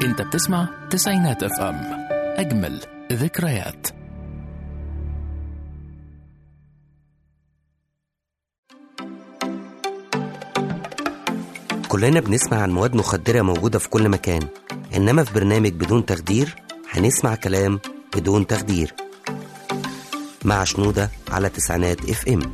انت بتسمع تسعينات اف ام، اجمل ذكريات. كلنا بنسمع عن مواد مخدرة موجودة في كل مكان، إنما في برنامج بدون تخدير هنسمع كلام بدون تخدير مع شنودة على تسعينات اف ام.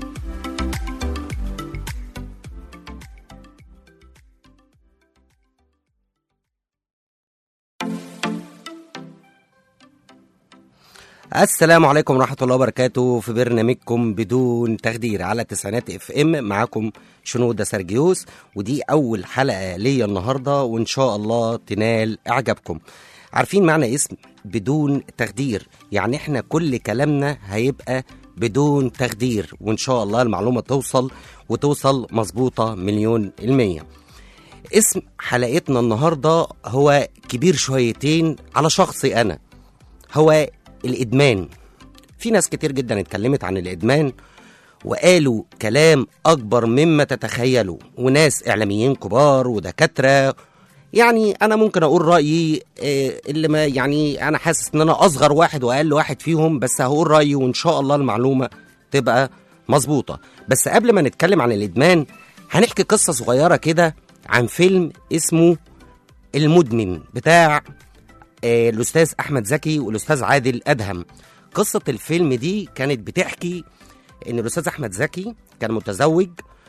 السلام عليكم ورحمة الله وبركاته. في برنامجكم بدون تخدير على تسعينات اف ام معاكم شنودة سرجيوس، ودي أول حلقة ليا النهاردة وإن شاء الله تنال إعجابكم. عارفين معنى اسم بدون تخدير؟ يعني احنا كل كلامنا هيبقى بدون تخدير، وإن شاء الله المعلومة توصل مظبوطة 1,000,000%. اسم حلقتنا النهاردة هو كبير شويتين على شخصي أنا، هو الإدمان. في ناس كتير جدا اتكلمت عن الإدمان وقالوا كلام أكبر مما تتخيلوا، وناس إعلاميين كبار ودكاترة. يعني أنا ممكن أقول رأيي اللي ما يعني أنا حاسس إن أنا أصغر واحد وأقل واحد فيهم، بس هقول رأيي وإن شاء الله المعلومة تبقى مظبوطة. بس قبل ما نتكلم عن الإدمان هنحكي قصة صغيرة كده عن فيلم اسمه المدمن بتاع الأستاذ أحمد زكي والأستاذ عادل أدهم. قصة الفيلم دي كانت بتحكي إن الأستاذ أحمد زكي كان متزوج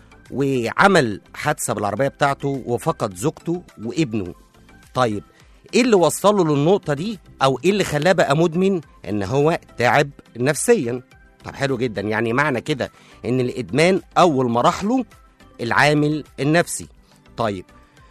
وعمل حادثة بالعربية بتاعته وفقد زوجته وابنه. طيب إيه اللي وصله للنقطة دي، أو إيه اللي خلاه بقى مدمن؟ إن هو تعب نفسيا. طب حلو جدا، يعني معنى كده إن الإدمان أول مراحله العامل النفسي. طيب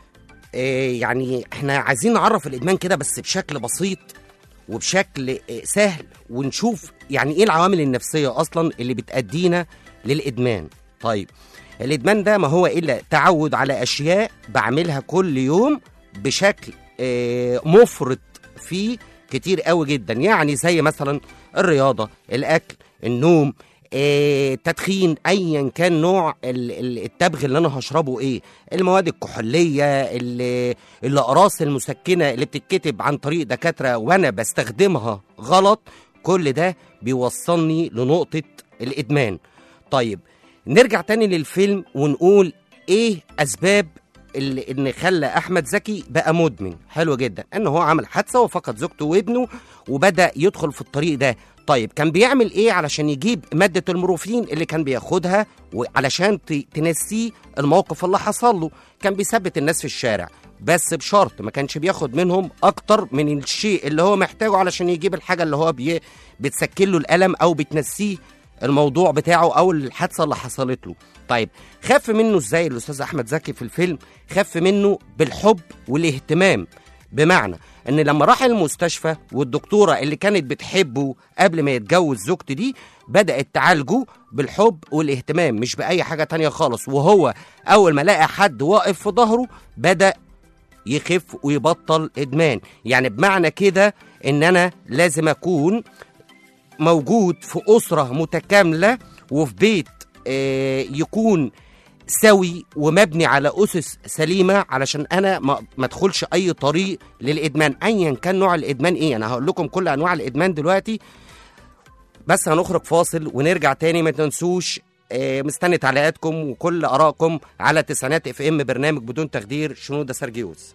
يعني احنا عايزين نعرف الإدمان كده بس بشكل بسيط وبشكل سهل، ونشوف يعني ايه العوامل النفسية اصلا اللي بتأدينا للإدمان. طيب الإدمان ده ما هو إلا تعود على أشياء بعملها كل يوم بشكل مفرط فيه كتير قوي جدا، يعني زي مثلا الرياضة، الأكل، النوم، تدخين، ايا كان نوع التبغ اللي انا هشربه، ايه المواد الكحوليه، الاقراص المسكنه اللي بتتكتب عن طريق دكاتره وانا بستخدمها غلط، كل ده بيوصلني لنقطه الادمان. طيب نرجع تاني للفيلم ونقول ايه اسباب اللي خلى احمد زكي بقى مدمن. حلو جدا ان هو عمل حادثه وفقد زوجته وابنه وبدا يدخل في الطريق ده. طيب كان بيعمل ايه علشان يجيب مادة المورفين اللي كان بياخدها وعلشان تنسيه الموقف اللي حصل له؟ كان بيثبت الناس في الشارع، بس بشرط ما كانش بياخد منهم اكتر من الشيء اللي هو محتاجه علشان يجيب الحاجة اللي هو بتسكن له الألم او بتنسيه الموضوع بتاعه او الحادثة اللي حصلت له. طيب خف منه ازاي الأستاذ أحمد زكي في الفيلم؟ خف منه بالحب والاهتمام، بمعنى ان لما راح المستشفى والدكتورة اللي كانت بتحبه قبل ما يتجوز زوجته دي بدأت تعالجه بالحب والاهتمام، مش بأي حاجة تانية خالص. وهو أول ما لقى حد واقف في ظهره بدأ يخف ويبطل إدمان. يعني بمعنى كده ان انا لازم اكون موجود في أسرة متكاملة وفي بيت يكون سوي ومبني على أسس سليمة علشان أنا ما ادخلش أي طريق للإدمان أيا كان نوع الإدمان إيه. أنا هقول لكم كل أنواع الإدمان دلوقتي، بس هنخرج فاصل ونرجع تاني. ما تنسوش مستني تعليقاتكم وكل آرائكم على تسعينات اف ام، برنامج بدون تخدير، شنودة سرجيوس.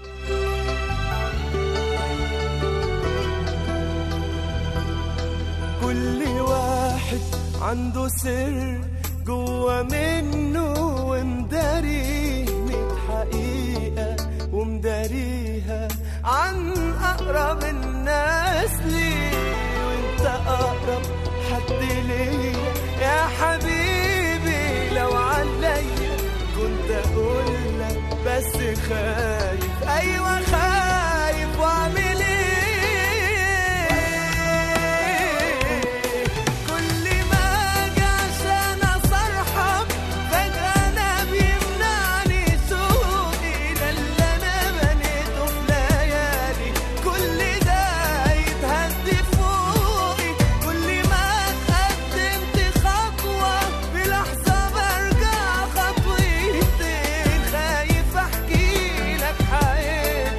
كل واحد عنده سر جوا منه ومداريه 100 حقيقة ومداريها عن أقرب الناس ليه، وانت أقرب حد ليا يا حبيبي. لو عليا كنت أقولك بس خايف، أيوة خايف، وأعمل إيه؟ حياتي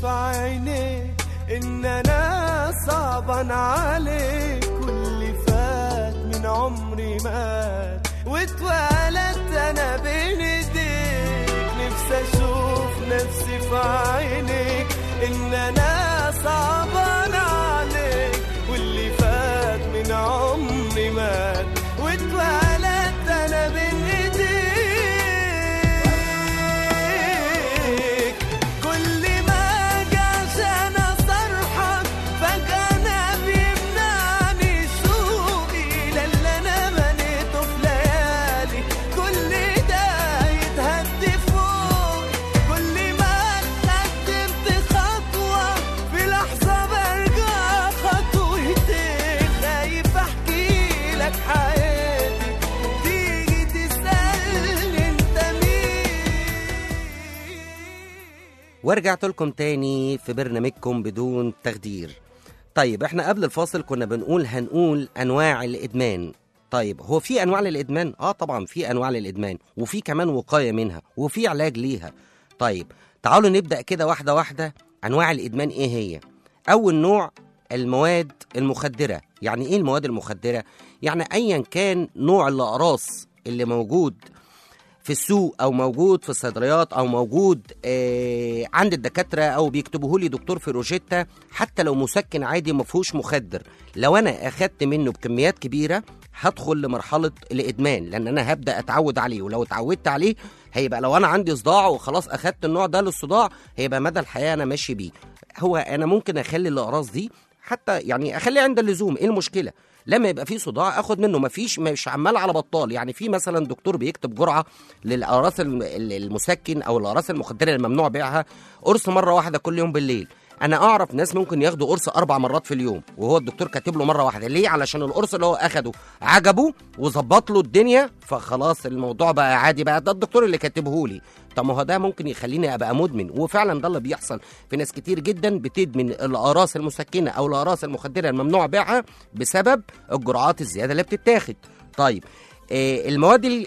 في عينيك ان انا صعبان عليك، واللي فات من عمري مات واتولدت انا بين ايديك. نفسي اشوف نفسي في عينيك ان انا صعبان عليك، واللي فات من عمري مات واتولدت انا بين ايديك. كل ما اجي عشان اصرحك فجأة انا بيمنعني شوقي للي انا بنيته في ليالي، كل ده يتهدي فوق. كل ما اتقدمت خطوة في لحظة برجع خطوتين، خايف احكي لك حياتي تيجي تسألني انت مين. ورجعت لكم تاني في برنامجكم بدون تخدير. طيب احنا قبل الفاصل كنا هنقول انواع الادمان. طيب هو في انواع للادمان؟ طبعا في انواع للادمان، وفي كمان وقاية منها، وفي علاج ليها. طيب تعالوا نبدأ كده واحدة واحدة. انواع الادمان ايه هي؟ اول نوع المواد المخدرة. يعني ايه المواد المخدرة؟ يعني ايا كان نوع الاقراص اللي موجود في السوق او موجود في الصيدليات او موجود عند الدكاتره او بيكتبوه لي دكتور في روشته، حتى لو مسكن عادي ما فيهوش مخدر، لو انا اخدت منه بكميات كبيره هدخل لمرحله الادمان، لان انا هبدا اتعود عليه، ولو اتعودت عليه هيبقى لو انا عندي صداع وخلاص اخدت النوع ده للصداع هيبقى مدى الحياه انا ماشي بيه. هو انا ممكن اخلي الاقراص دي حتى يعني اخليها عند اللزوم، ايه المشكله؟ لما يبقى فيه صداع اخد منه، مش عمال على بطال. يعني في مثلا دكتور بيكتب جرعه للاقراص المسكن او الاقراص المخدره الممنوع بيعها، قرص مره واحده كل يوم بالليل. انا اعرف ناس ممكن ياخدوا قرص 4 مرات في اليوم وهو الدكتور كاتب له مره واحده. ليه؟ علشان القرص اللي هو اخده عجبه وظبط له الدنيا، فخلاص الموضوع بقى عادي، بقى ده الدكتور اللي كاتبه لي. طب ما هو ده ممكن يخليني ابقى مدمن، وفعلا ده اللي بيحصل في ناس كتير جدا بتدمن الاقراص المسكنه او الاقراص المخدره الممنوع بيعها بسبب الجرعات الزياده اللي بتتاخد. طيب المواد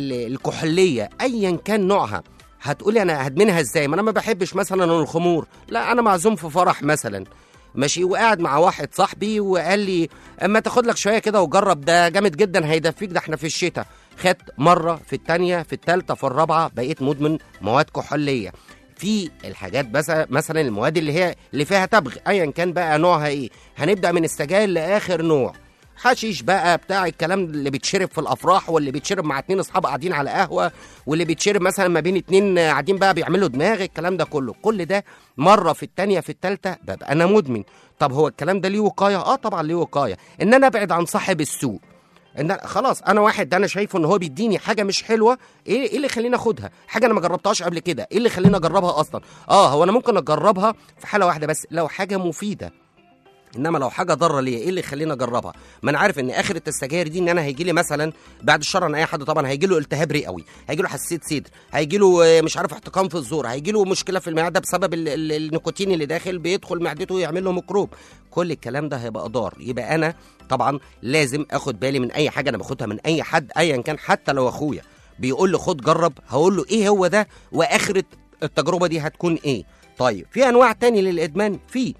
الكحوليه ايا كان نوعها، هتقولي انا هدمنها ازاي؟ ما انا ما بحبش مثلا الخمور، لا انا معزوم في فرح مثلا ماشي، وقاعد مع واحد صاحبي وقال لي اما تاخد لك شويه كده وجرب، ده جامد جدا هيدفيك، ده احنا في الشتاء. خدت مره، في الثانيه، في الثالثه، في الرابعه بقيت مدمن مواد كحوليه. في الحاجات بس مثلا المواد اللي فيها تبغ ايا كان بقى نوعها ايه، هنبدا من السجاير لاخر نوع، حشيش بقى بتاع الكلام اللي بيتشرب في الافراح، واللي بيتشرب مع 2 اصحاب قاعدين على قهوه، واللي بيتشرب مثلا ما بين 2 قاعدين بقى بيعملوا دماغ، الكلام ده كله، كل ده مره في الثانيه في الثالثه ببقى انا مدمن. طب هو الكلام ده ليه وقايه؟ طبعا ليه وقايه، ان انا ابعد عن صاحب السوق. ان خلاص انا واحد ده انا شايفه ان هو بيديني حاجه مش حلوه، ايه اللي يخليني اخدها؟ حاجه انا ما جربتهاش قبل كده، ايه اللي يخليني اجربها اصلا؟ هو انا ممكن اجربها في حاله واحده بس، لو حاجه مفيده، انما لو حاجه ضاره ليا ايه اللي يخليني اجربها؟ ما انا عارف ان اخره السجاير دي ان انا هيجي لي مثلا بعد الشر عن اي حد طبعا، هيجي له التهاب رئوي، هيجي له حساسيه صدر، هيجي له مش عارف احتقان في الزور، هيجي له مشكله في المعده بسبب النيكوتين اللي داخل بيدخل معدته ويعمل له ميكروب. كل الكلام ده هيبقى ضار. يبقى انا طبعا لازم اخد بالي من اي حاجه انا باخدها من اي حد ايا كان، حتى لو اخويا بيقول لي خد جرب، هقول له ايه هو ده واخره التجربه دي هتكون ايه. طيب في انواع تاني للادمان، في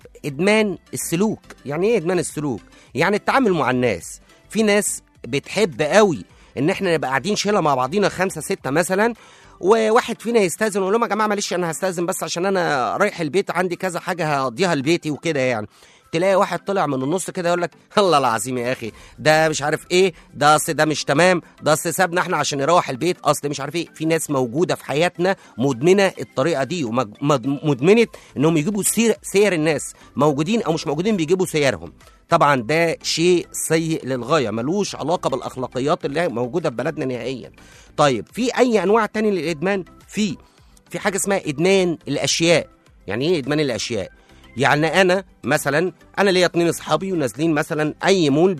ادمان السلوك. يعني ايه ادمان السلوك؟ يعني التعامل مع الناس. في ناس بتحب قوي ان احنا نبقى قاعدين شله مع بعضينا 5 6 مثلا، وواحد فينا يستاذن ويقول لهم يا جماعه معلش انا هستاذن بس عشان انا رايح البيت عندي كذا حاجه هقضيها لبيتي وكده يعني. تلاقي واحد طلع من النص كده يقول لك الله العظيم يا اخي ده مش عارف ايه، ده اصل ده مش تمام، ده اصل سابنا احنا عشان نروح البيت، اصل مش عارف ايه. في ناس موجوده في حياتنا مدمنه الطريقه دي، ومدمنه انهم يجيبوا سير الناس، موجودين او مش موجودين بيجيبوا سيرهم. طبعا ده شيء سيء للغايه، ملوش علاقه بالاخلاقيات اللي موجوده في بلدنا نهائيا. طيب في اي انواع تاني للادمان؟ في حاجه اسمها ادمان الاشياء. يعني ايه ادمان الاشياء؟ يعني انا مثلا ليا 2 اصحابي ونازلين مثلا اي مول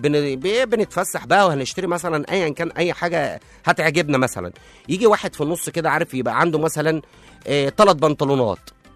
بنتفسح بقى وهنشتري مثلا ايا كان اي حاجه هتعجبنا، مثلا يجي واحد في النص كده عارف يبقى عنده مثلا 3 بنطلونات،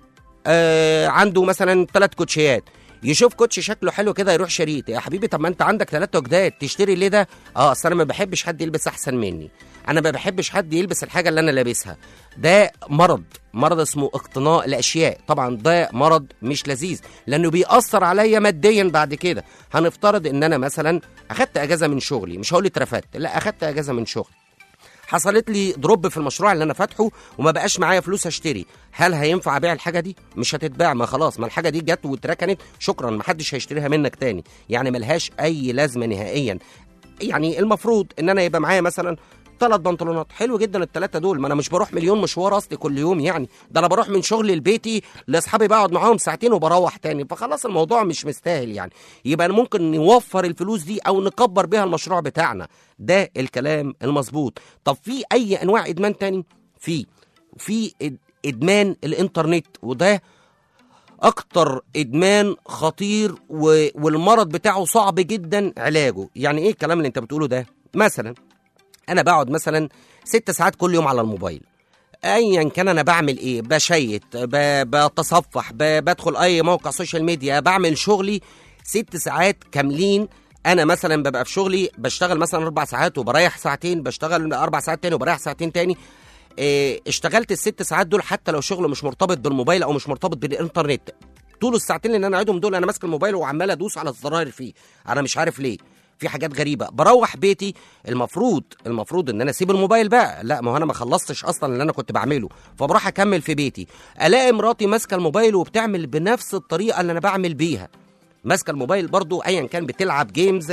عنده مثلا 3 كوتشيات، يشوف كوتش شكله حلو كده يروح شريط. يا حبيبي طب ما انت عندك 3 جداد تشتري ليه ده؟ اصل انا ما بحبش حد يلبس احسن مني، انا ما بحبش حد يلبس الحاجه اللي انا لابسها. ده مرض اسمه اقتناء الاشياء. طبعا ده مرض مش لذيذ لانه بيأثر عليا ماديا بعد كده. هنفترض ان انا مثلا اخدت اجازه من شغلي، مش هقول اترفدت، لا اخدت اجازه من شغلي، حصلت لي دروب في المشروع اللي انا فاتحه وما بقاش معايا فلوس اشتري، هل هينفع ابيع الحاجه دي؟ مش هتتباع، ما خلاص، ما الحاجه دي جت واتركنت، شكرا، ما حدش هيشتريها منك تاني، يعني ملهاش اي لازمه نهائيا. يعني المفروض ان انا يبقى معايا مثلا 3 بنطلونات، حلو جدا ال3 دول، ما انا مش بروح مليون مشوار اصلي كل يوم، يعني ده انا بروح من شغلي لبيتي لاصحابي بقعد معاهم ساعتين وبروح تاني، فخلاص الموضوع مش مستاهل يعني. يبقى ممكن نوفر الفلوس دي او نكبر بيها المشروع بتاعنا، ده الكلام المظبوط. طب في اي انواع ادمان تاني؟ في ادمان الانترنت، وده اكتر ادمان خطير والمرض بتاعه صعب جدا علاجه. يعني ايه الكلام اللي انت بتقوله ده؟ مثلا انا بقعد مثلا 6 ساعات كل يوم على الموبايل، ايا كان انا بعمل ايه، بشيت، بتصفح، بدخل اي موقع سوشيال ميديا، بعمل شغلي 6 ساعات كاملين. انا مثلا ببقى في شغلي بشتغل مثلا 4 ساعات وبريح ساعتين، بشتغل 4 ساعات تاني وبريح ساعتين تاني. اشتغلت ال6 ساعات دول حتى لو شغل مش مرتبط بالموبايل او مش مرتبط بالانترنت، طول الساعتين اللي انا قاعدهم دول انا ماسك الموبايل وعمال ادوس على الزراير فيه، انا مش عارف ليه، في حاجات غريبه. بروح بيتي المفروض ان انا اسيب الموبايل بقى، لا ما هو انا ما خلصتش اصلا اللي انا كنت بعمله، فبروح اكمل في بيتي، الاقي مراتي ماسكه الموبايل وبتعمل بنفس الطريقه اللي انا بعمل بيها، ماسكه الموبايل برضو، ايا كان بتلعب جيمز،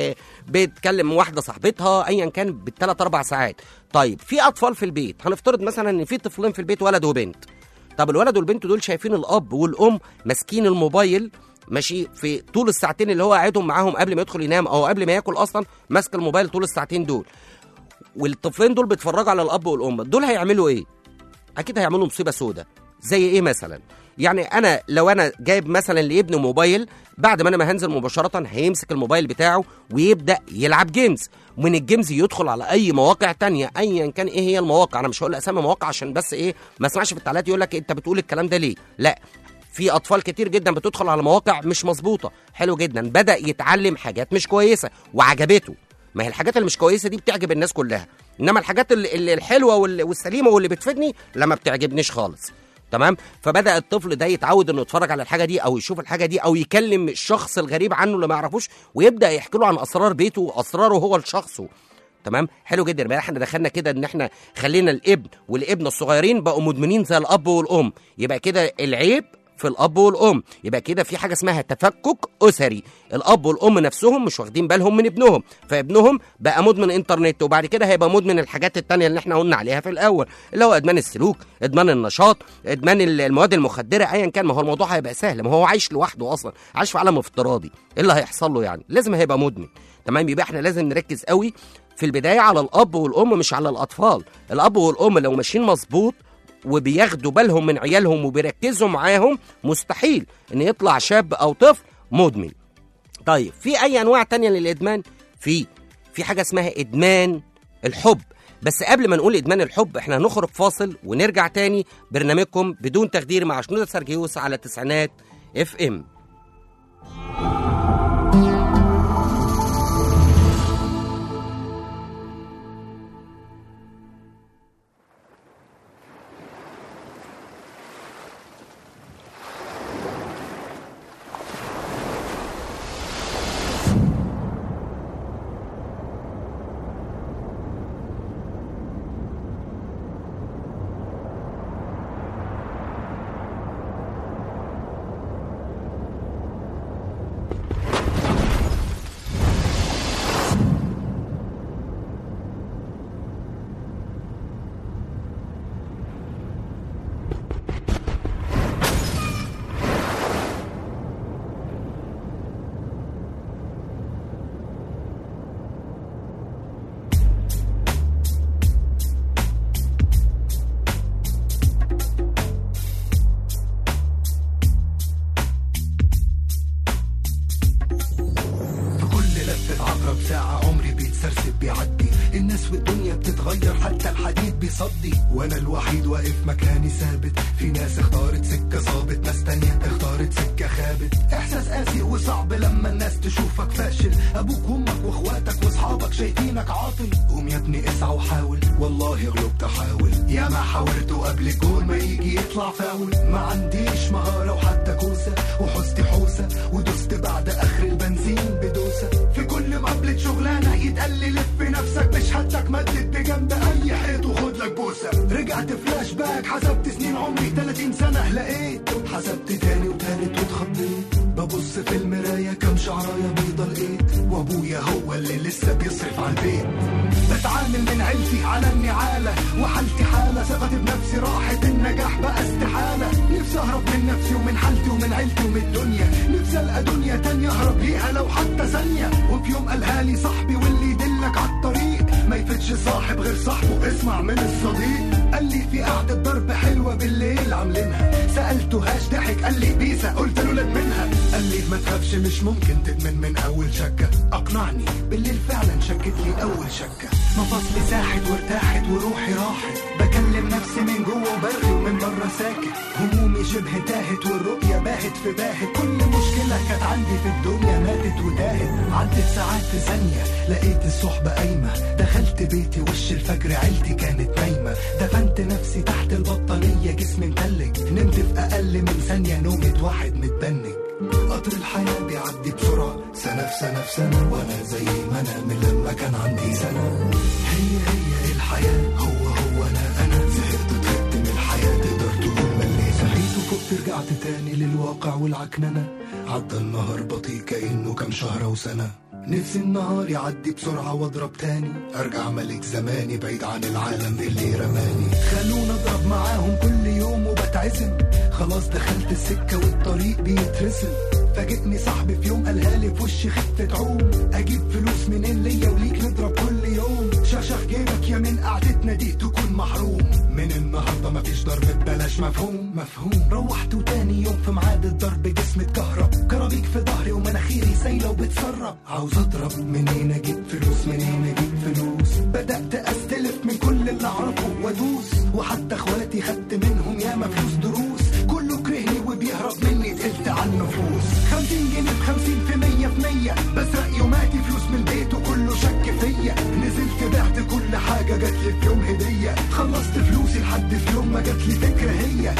بتكلم واحده صاحبتها، ايا كان بال3-4 ساعات. طيب في اطفال في البيت، هنفترض مثلا ان في طفلين في البيت، ولد وبنت. طب الولد والبنت دول شايفين الاب والام ماسكين الموبايل ماشي في طول الساعتين اللي هو قاعدهم معاهم قبل ما يدخل ينام او قبل ما ياكل، اصلا ماسك الموبايل طول الساعتين دول، والطفلين دول بيتفرجوا على الاب والام، دول هيعملوا ايه؟ اكيد هيعملوا مصيبه سودة. زي ايه مثلا؟ يعني انا لو انا جايب مثلا لابني موبايل، بعد ما انا ما هنزل مباشره هيمسك الموبايل بتاعه ويبدا يلعب جيمز، ومن الجيمز يدخل على اي مواقع تانية ايا كان ايه هي المواقع. انا مش هقول اسامي مواقع عشان بس ايه ما اسمعش في التعليقات يقول لك انت بتقول الكلام ده ليه، لا، في اطفال كتير جدا بتدخل على مواقع مش مظبوطه. حلو جدا، بدا يتعلم حاجات مش كويسه وعجبته، ما هي الحاجات اللي مش كويسه دي بتعجب الناس كلها، انما الحاجات اللي الحلوه والسليمه واللي بتفيدني لا، ما بتعجبنيش خالص. تمام، فبدا الطفل ده يتعود انه يتفرج على الحاجه دي او يشوف الحاجه دي او يكلم الشخص الغريب عنه اللي ما يعرفوش ويبدا يحكي له عن اسرار بيته واسراره هو لشخصه. تمام، حلو جدا. يبقى احنا دخلنا كده ان احنا خلينا الابن والابنه الصغيرين بقوا مدمنين زي الاب والام، يبقى كده العيب في الاب والام، يبقى كده في حاجه اسمها تفكك اسري، الاب والام نفسهم مش واخدين بالهم من ابنهم، فابنهم بقى مدمن انترنت، وبعد كده هيبقى مدمن الحاجات التانية اللي احنا قلنا عليها في الاول، اللي هو ادمان السلوك، ادمان النشاط، ادمان المواد المخدره، ايا كان. ما هو الموضوع هيبقى سهل، ما هو عايش لوحده اصلا، عايش في عالم افتراضي، ايه اللي هيحصل له يعني؟ لازم هيبقى مدمن. تمام، يبقى احنا لازم نركز قوي في البدايه على الاب والام مش على الاطفال. الاب والام لو ماشيين مظبوط وبياخدوا بالهم من عيالهم وبيركزوا معاهم، مستحيل ان يطلع شاب او طفل مدمن. طيب في اي انواع تانية للادمان؟ في حاجه اسمها ادمان الحب. بس قبل ما نقول ادمان الحب احنا هنخرج فاصل ونرجع تاني. برنامجكم بدون تخدير مع شنودة سرجيوس على تسعينات FM. ناس والدنيا بتتغير، حتى الحديد بيصدي وانا الوحيد واقف مكاني ثابت. في ناس اختارت سكة صابت، ناس تانية اختارت سكة خابت. احساس قاسي وصعب لما الناس تشوفك فاشل، ابوك وامك واخواتك واصحابك شايفينك عاطل. قوم يا ابني اسعى وحاول، والله غلبت احاول. يا ما حاولت قبل جول ما يجي يطلع فاول. ما عنديش مهارة وحتى كوسة، وحوستي حوسة ودوست بعد اخر البنزين بدوسة. في كل مقابلة شغلانة يتقال لي لف نفسك، مش حدك مدد بجنب اي حيط وخد لك بوسة. رجعت فلاش باك، حسبت سنين عمري 30 سنة، لقيت حسبت تاني وتالت واتخضيت. ببص في المراية كم شعراية بيضة لقيت، وابويا هو اللي لسه بيصرف على البيت. بتعامل من عيلتي على النعالة، وحالتي حالة ثقتي بنفسي راحت، النجاح بقى استحالة. نفسي اهرب من نفسي ومن حالتي ومن عيلتي ومن الدنيا، نفسي القى دنيا تانية اهرب ليها لو حتى ثانية. وفي يوم قالها لي صاحبي، واللي يدلك عالطريق ما يفتش صاحب غير صاحبه، اسمع من الصديق. قال لي في قعدة ضرب حلوة بالليل عاملينها، سألته هاش ضحك قال لي بيسا، قلت له لا منها. قال لي ما تخافش مش ممكن تدمن من اول شكة. اقنعني بالليل فعلا شكت لي اول شكة. مفاصلي ساحت وارتاحت وروحي راحت، بكلم نفسي من جوه وبرغي ومن بره ساكت. همومي شبه تاهت والرؤية باهت في باهت، كل مشكلة كانت عندي في الدنيا ماتت وتاهت. عدت ساعات في ثانية لقيت الصحبة قايمة، دخلت بيتي وش الفجر عيلتي كانت نايمة. دفنت نفسي تحت البطانية جسمي متلج، نمت في أقل من ثانية نومة واحد متبنج. قطر الحياة بيعدي بسرعة، سنة في سنة في سنة، وأنا زي ما أنا من لما كان عندي سنة. هي الحياة، هو أنا زهقت وتعبت من الحياة، تقدر تقول مليت. صحيت وفقت رجعت تاني للواقع والعكننة، عدى النهار بطيء كأنه كام شهر وسنة. نفسي النهار يعدي بسرعة واضرب تاني، ارجع ملك زماني بعيد عن العالم اللي رماني. خلونا اضرب معاهم كل يوم وبتعزم، خلاص دخلت السكة والطريق بيترسم. فاجئني صاحبي في يوم قالها لي في وشي خفة عوم، اجيب فلوس منين ليا وليك نضرب كل يوم. شاشة في جيبك يا من قعدتنا دي تكون محروم، من النهاردة مفيش ضرب ببلاش. مفهوم. روحت وتاني يوم في ميعاد الضرب جسمي اتكهرب، كرابيك في ظهري ومناخيري سايلة وبتسرب. عاوز اضرب منين اجيب فلوس، منين اجيب فلوس. بدأت استلف من كل اللي اعرفه وادوس، وحتى اخواتي خدت منهم ياما فلوس دروس. كله كرهني وبيهرب مني تقلت عن نفوس. 50 جنيه ب50 في 100 بسرق يوماتي فلوس من البيت وكله شك فيا. نزلت بعت كل حاجة جاتلي في يوم هدية، خلصت فلوسي لحد في يوم ما جاتلي فكرة. هي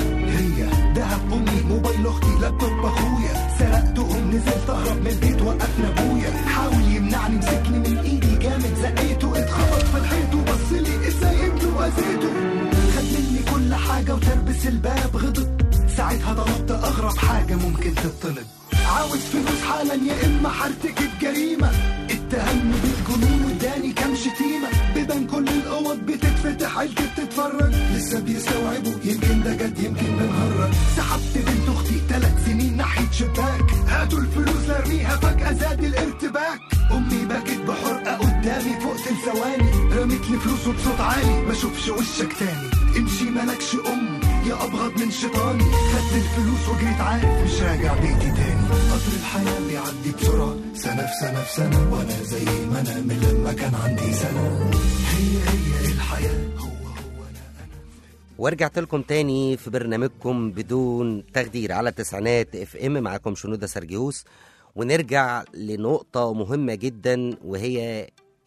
دهب امي، موبايل اختي، لابتوب اخويا، سرقتهم. نزلت اهرب من البيت وقفنا ابويا، حاول يمنعني مسكني من ايدي جامد زقيته. اتخبط في الحيط وبصلي ازاي ابنه واذيته. خد مني كل حاجة وتربس الباب غضب، ساعتها طلبت اغرب حاجة ممكن تطلب. عاوز فلوس حالا يا اما هرتكب جريمة. اتهمني بالجنون واداني كام شتيمة، بيبان كل الاوض بتتفتح عيلتي بتتفرج. لسه بيستوعبوا يمكن ده جد يمكن بنهرج. سحبت بنت اختي 3 سنين ناحية شباك، هاتوا الفلوس لارميها فجأة زاد الارتباك. امي بكت بحرقة قدامي فوق ثواني، رميت لي فلوس وبصوت عالي ما اشوفش وشك تاني. امشي مالكش يا ابغض من شيطاني. خدت الفلوس وجريت عارف مش راجع بيتي تاني. قطر الحياة بيعدي بسرعة، سنة في سنة في سنة، وانا زي ما انا من لما كان عندي سنة. هي الحياة، هو انا. ورجعت لكم تاني في برنامجكم بدون تخدير على تسعينات اف ام. معاكم شنودة سرجيوس، ونرجع لنقطة مهمة جدا وهي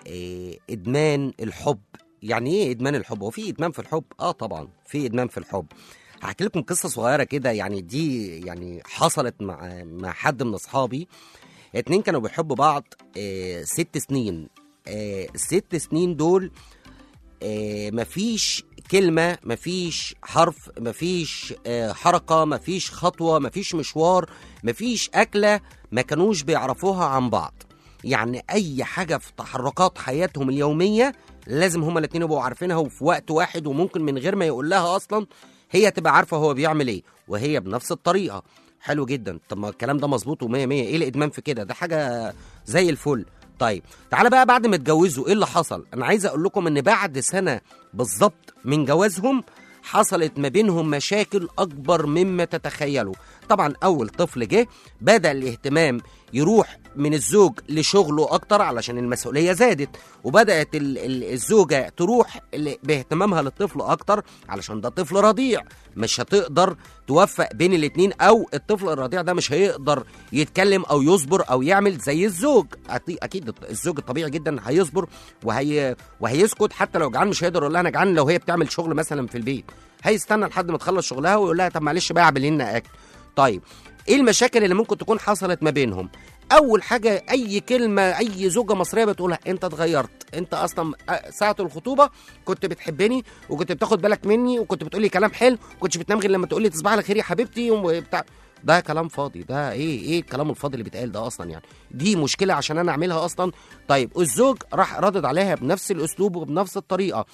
ادمان الحب. يعني ايه ادمان الحب؟ هو في ادمان في الحب؟ طبعا في ادمان في الحب. هحكي لكم قصه صغيره كده، يعني دي يعني حصلت مع حد من اصحابي. 2 كانوا بيحبوا بعض 6 سنين. 6 سنين دول مفيش كلمه، مفيش حرف، مفيش حركه، مفيش خطوه، مفيش مشوار، مفيش اكله ما كانوش بيعرفوها عن بعض. يعني اي حاجه في تحركات حياتهم اليوميه لازم هما الاتنين يبقوا عارفينها وفي وقت واحد، وممكن من غير ما يقول لها اصلا هي تبقى عارفه هو بيعمل ايه، وهي بنفس الطريقه. حلو جدا. طب ما الكلام ده مظبوط و100 100. ايه الادمان في كده؟ ده حاجه زي الفل. طيب تعالى بقى بعد ما اتجوزوا ايه اللي حصل. انا عايز اقول لكم ان بعد سنه بالظبط من جوازهم حصلت ما بينهم مشاكل اكبر مما تتخيلوا. طبعا اول طفل جه بدا الاهتمام يروح من الزوج لشغله اكتر علشان المسؤوليه زادت، وبدات الزوجه تروح باهتمامها للطفل اكتر علشان ده طفل رضيع، مش هتقدر توفق بين الاتنين، او الطفل الرضيع ده مش هيقدر يتكلم او يصبر او يعمل زي الزوج. اكيد الزوج الطبيعي جدا هيصبر وهيسكت، حتى لو جعان مش هيقدر يقول لها انا جعان. لو هي بتعمل شغل مثلا في البيت هيستنى لحد ما تخلص شغلها ويقول لها طب معلش بقى اعمل لنا اكل. طيب ايه المشاكل اللي ممكن تكون حصلت ما بينهم؟ اول حاجه اي كلمه اي زوجه مصريه بتقولها انت اتغيرت، انت اصلا ساعه الخطوبه كنت بتحبني وكنت بتاخد بالك مني وكنت بتقولي كلام حلو، كنتش بتنام غير لما تقولي تصبح على خير يا حبيبتي وبتاع. ده كلام فاضي، ده ايه الكلام الفاضي اللي بيتقال ده اصلا؟ يعني دي مشكله عشان انا اعملها اصلا. طيب الزوج راح ردد عليها بنفس الاسلوب وبنفس الطريقه.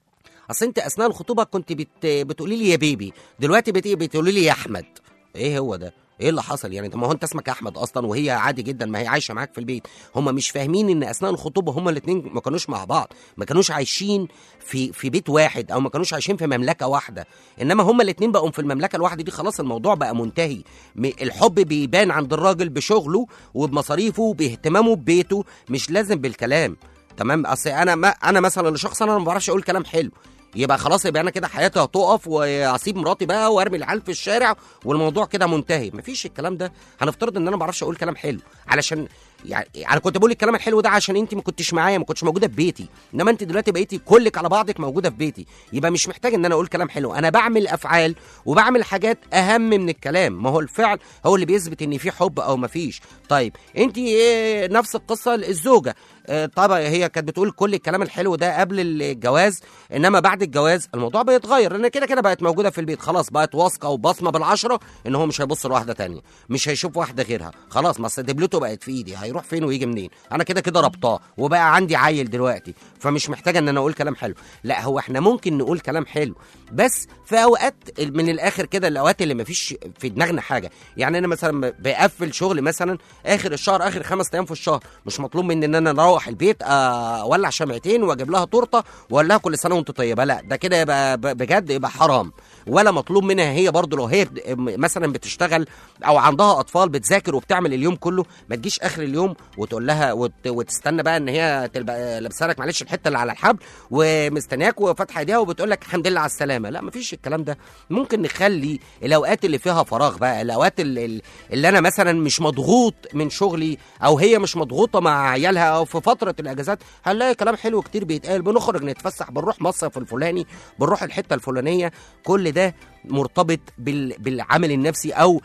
اصل انت اثناء الخطوبه كنت بتقولي لي يا بيبي، دلوقتي بتقولي لي يا احمد. ايه هو ده؟ ايه اللي حصل يعني؟ طب ما هو انت اسمك احمد اصلا وهي عادي جدا، ما هي عايشه معاك في البيت. هم مش فاهمين ان اثناء الخطوبه هم الاثنين ما كانوش مع بعض، ما كانوش عايشين في بيت واحد، او ما كانوش عايشين في مملكه واحده، انما هم الاثنين بقوا في المملكه الواحده دي. خلاص الموضوع بقى منتهي. الحب بيبان عند الراجل بشغله وبمصاريفه وباهتمامه ببيته، مش لازم بالكلام. تمام؟ اصل انا مثلا لشخص انا ما بعرفش اقول كلام حلو، يبقى خلاص يبقى انا كده حياتي هتقف واسيب مراتي بقى وارمي العيال في الشارع والموضوع كده منتهي. مفيش الكلام ده. هنفترض ان انا ما بعرفش اقول كلام حلو، علشان يعني انا كنت بقول الكلام الحلو ده عشان انت ما كنتش معايا، ما كنتش موجوده في بيتي، انما انت دلوقتي بقيتي كلك على بعضك موجوده في بيتي، يبقى مش محتاج ان انا اقول كلام حلو. انا بعمل افعال وبعمل حاجات اهم من الكلام. ما هو الفعل هو اللي بيثبت ان في حب او ما فيش. طيب انت نفس القصه الزوجه، طبعا هي كانت بتقول كل الكلام الحلو ده قبل الجواز، انما بعد الجواز الموضوع بيتغير، لان كده كده بقت موجوده في البيت، خلاص بقت واثقه وبصمه بالعشره ان هو مش هيبص لواحده تانية، مش هيشوف واحده غيرها. خلاص ما دبلته بقت في ايدي، هيروح فين ويجي منين؟ انا كده كده ربطاه وبقى عندي عيل دلوقتي، فمش محتاجه ان انا اقول كلام حلو. لا، هو احنا ممكن نقول كلام حلو بس في اوقات من الاخر كده، الاوقات اللي مفيش في دماغنا حاجه. يعني انا مثلا بقفل شغل مثلا اخر الشهر، اخر 5 ايام في الشهر، مش مطلوب مني ان انا اروح البيت اولع شمعتين واجيب لها تورته واقول لها كل سنه وانت طيبه. لا، ده كده يبقى بجد يبقى حرام. ولا مطلوب منها هي برضو لو هي مثلا بتشتغل او عندها اطفال بتذاكر وبتعمل اليوم كله، ما تجيش اخر اليوم وتقول لها وتستنى بقى ان هي تبقى لابسه لك معلش الحته اللي على الحبل ومستنياك وفاتحه ايديها وبتقول لك الحمد لله على السلامه. لا، مفيش الكلام ده. ممكن نخلي الاوقات اللي فيها فراغ بقى، الاوقات اللي انا مثلا مش مضغوط من شغلي او هي مش مضغوطه مع عيالها، او في فتره الاجازات هنلاقي كلام حلو كتير بيتقال، بنخرج نتفسح، بنروح مصيف الفلاني، بنروح الحته الفلانيه. كل ده مرتبط بالعامل النفسي او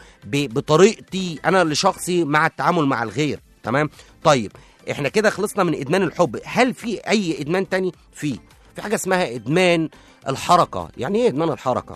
بطريقتي انا لشخصي مع التعامل مع الغير. تمام؟ طيب احنا كده خلصنا من ادمان الحب. هل في اي ادمان تاني؟ في حاجه اسمها ادمان الحركه. يعني ايه ادمان الحركه؟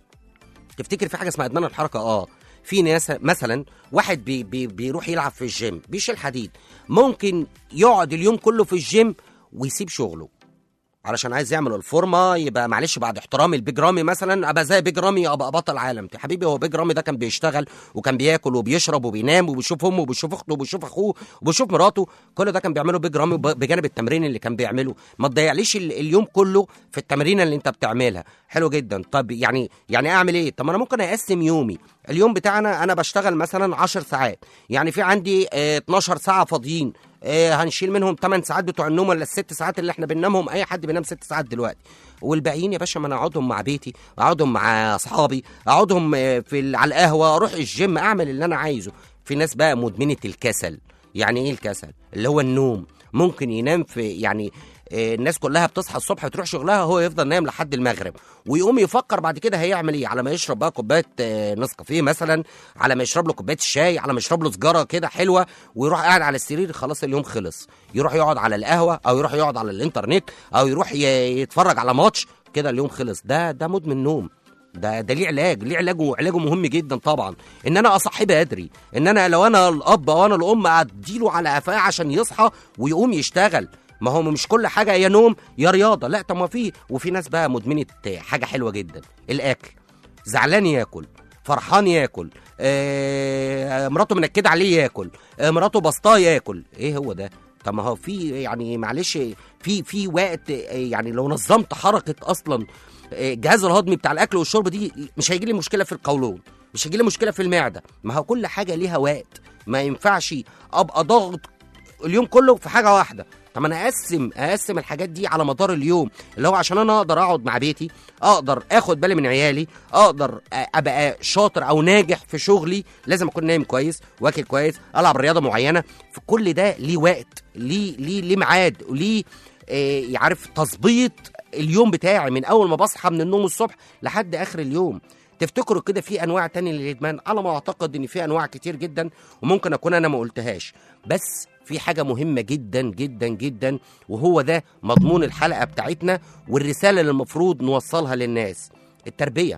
تفتكر في حاجه اسمها ادمان الحركه؟ في ناس مثلا واحد بيروح يلعب في الجيم، بيشيل حديد، ممكن يقعد اليوم كله في الجيم ويسيب شغله علشان عايز يعمل الفورمه، يبقى معلش بعد احترامي البيج رامي مثلا، ابقى زي بيج رامي، ابقى بطل عالم. يا حبيبي، هو بيج رامي ده كان بيشتغل وكان بياكل وبيشرب وبينام وبيشوف امه وبيشوف اخته وبيشوف اخوه وبيشوف مراته، كل ده كان بيعمله بيج رامي بجانب التمرين اللي كان بيعمله. ما تضيعليش اليوم كله في التمرين اللي انت بتعملها. حلو جدا. طب يعني اعمل ايه؟ طب انا ممكن اقسم يومي. اليوم بتاعنا انا بشتغل مثلا 10 ساعات، يعني في عندي 12 ساعه فاضيين، هنشيل منهم 8 ساعات بتوع النوم ولا ال6 ساعات اللي احنا بننامهم. اي حد بينام 6 ساعات دلوقتي، والباقيين يا باشا ما انا اقعدهم مع بيتي، اقعدهم مع اصحابي، اقعدهم على القهوه، اروح الجيم، اعمل اللي انا عايزه. في ناس بقى مدمنه الكسل. يعني ايه الكسل؟ اللي هو النوم. ممكن ينام في يعني الناس كلها بتصحى الصبح وتروح شغلها، هو يفضل نايم لحد المغرب، ويقوم يفكر بعد كده هيعمل ايه، على ما يشرب بقى كوبايه نسكافيه مثلا، على ما يشرب له كوبايه الشاي، على ما يشرب له سجاره كده حلوه، ويروح قاعد على السرير. خلاص اليوم خلص. يروح يقعد على القهوه، او يروح يقعد على الانترنت، او يروح يتفرج على ماتش كده، اليوم خلص. ده مدمن نوم. ده ليه علاج وعلاجه مهم جدا طبعا. ان انا اصحي بدري، ان انا لو انا الاب او انا الام اديله على قفاه عشان يصحى ويقوم يشتغل. ما هو مش كل حاجه يا نوم يا رياضه. لا، طب ما وفي ناس بقى مدمنه حاجه حلوه جدا، الاكل. زعلان ياكل، فرحان ياكل، مراته منكده عليه ياكل، مراته بسطاه ياكل. ايه هو ده؟ طب ما هو في يعني معلش في وقت، يعني لو نظمت حركه اصلا الجهاز الهضمي بتاع الاكل والشرب دي، مش هيجي لي مشكله في القولون، مش هيجي لي مشكله في المعده. ما هو كل حاجه ليها وقت، ما ينفعش ابقى ضاغط اليوم كله في حاجه واحده. طب انا اقسم الحاجات دي على مدار اليوم، اللي هو عشان انا اقدر اقعد مع بيتي، اقدر اخد بالي من عيالي، اقدر ابقى شاطر او ناجح في شغلي، لازم اكون نايم كويس، واكل كويس، العب رياضه معينه. في كل ده ليه وقت، ليه ميعاد، وليه يعرف تظبيط اليوم بتاعي من اول ما بصحى من النوم الصبح لحد اخر اليوم. تفتكروا كده في انواع تانية للادمان؟ على ما اعتقد ان في انواع كتير جدا وممكن اكون انا ما قلتهاش، بس في حاجه مهمه جدا جدا جدا، وهو ده مضمون الحلقه بتاعتنا والرساله اللي المفروض نوصلها للناس: التربيه.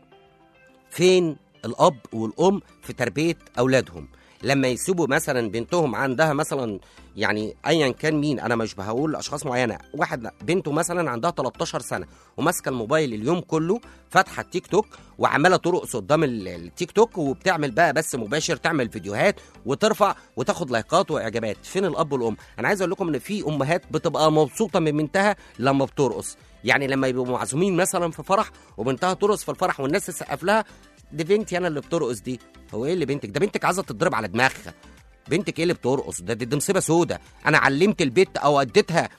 فين الاب والام في تربيه اولادهم؟ لما يسيبوا مثلا بنتهم عندها مثلا، يعني ايا كان مين، انا مش هقول اشخاص معينه، واحد بنته مثلا عندها 13 سنه وماسكه الموبايل اليوم كله، فاتحه التيك توك وعماله ترقص قدام التيك توك، وبتعمل بقى بس مباشر، تعمل فيديوهات وترفع وتاخد لايكات واعجابات. فين الاب والام؟ انا عايز اقول لكم ان في امهات بتبقى مبسوطه من بنتها لما بترقص، يعني لما يبقوا معزومين مثلا في فرح وبنتها ترقص في الفرح والناس تسقف لها، دي بنتي انا اللي بترقص دي. هو ايه اللي بنتك؟ ده بنتك عايزه تضرب على دماغها. بنتك ايه اللي بترقص؟ دي مصيبه سودة. انا علمت البيت او اديتها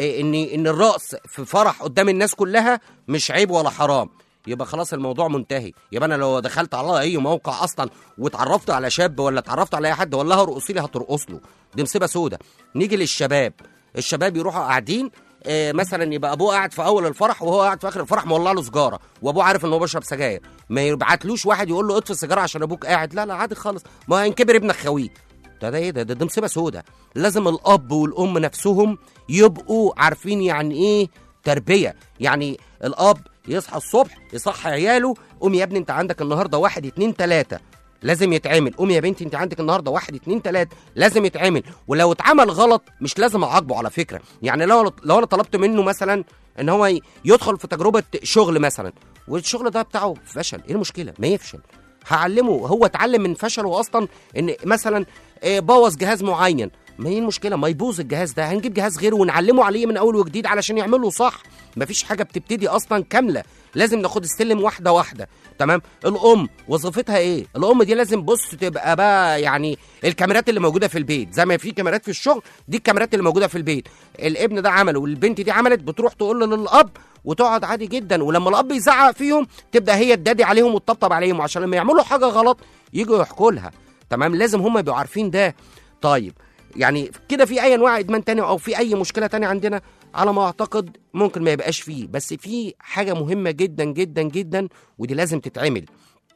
ان الرقص في فرح قدام الناس كلها مش عيب ولا حرام، يبقى خلاص الموضوع منتهي. يبقى انا لو دخلت على اي موقع اصلا واتعرفت على شاب ولا اتعرفت على اي حد ولا هرقصي لي هترقص له، دي مصيبه سودة. نيجي للشباب، الشباب يروحوا قاعدين مثلا، يبقى ابوه قاعد في اول الفرح وهو قاعد في اخر الفرح مولع له سجاره، وابوه عارف ان هو بيشرب سجاير، ما يبعتلوش واحد يقول له اطفي السيجاره عشان ابوك قاعد، لا عادي خالص، ما هينكبر ابنك خويه. ده ايه ده مصيبه سودة. لازم الاب والام نفسهم يبقوا عارفين يعني ايه تربيه. يعني الاب يصحى الصبح يصحى عياله: قوم يا ابني انت عندك النهارده 1 2 3 لازم يتعمل، قوم يا بنتي انت عندك النهارده 1 2 3 لازم يتعمل. ولو اتعمل غلط مش لازم اعاقبه على فكره. يعني لو انا طلبت منه مثلا ان هو يدخل في تجربه شغل مثلا والشغل ده بتاعه فشل، ايه المشكله؟ ما يفشل، هعلمه. هو اتعلم من فشله اصلا ان مثلا بوظ جهاز معين، ما هي المشكله؟ ما يبوظ الجهاز ده، هنجيب جهاز غيره ونعلمه عليه من اول وجديد علشان يعمله صح. مفيش حاجه بتبتدي اصلا كامله، لازم ناخد السلم واحده واحده. تمام. الام وظيفتها ايه؟ الام دي لازم بص تبقى بقى يعني الكاميرات اللي موجوده في البيت، زي ما في كاميرات في الشغل، دي الكاميرات اللي موجوده في البيت. الابن ده عمل والبنت دي عملت، بتروح تقول للاب وتقعد عادي جدا، ولما الاب يزعق فيهم تبدا هي تدادي عليهم وتطبطب عليهم عشان لما يعملوا حاجه غلط يجوا يحكوا لها. تمام. لازم هم يبقوا عارفين ده. طيب يعني كده في اي انواع ادمان تاني او في اي مشكله تانية عندنا؟ على ما اعتقد ممكن ما يبقاش فيه، بس في حاجه مهمه جدا جدا جدا ودي لازم تتعمل.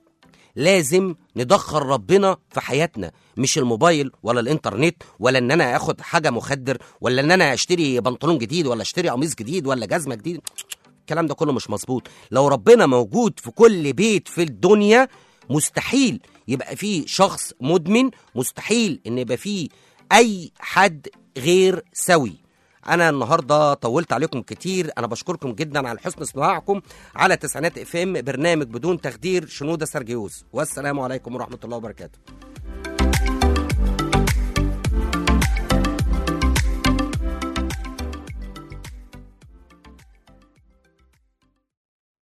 لازم ندخل ربنا في حياتنا، مش الموبايل ولا الانترنت ولا ان انا اخد حاجه مخدر ولا ان انا اشتري بنطلون جديد ولا اشتري قميص جديد ولا جزمه جديد. الكلام ده كله مش مظبوط. لو ربنا موجود في كل بيت في الدنيا مستحيل يبقى فيه شخص مدمن، مستحيل ان يبقى فيه اي حد غير سوي. انا النهارده طولت عليكم كتير، انا بشكركم جدا على حسن استماعكم على تسعينات FM برنامج بدون تخدير شنودة سرجيوس، والسلام عليكم ورحمه الله وبركاته.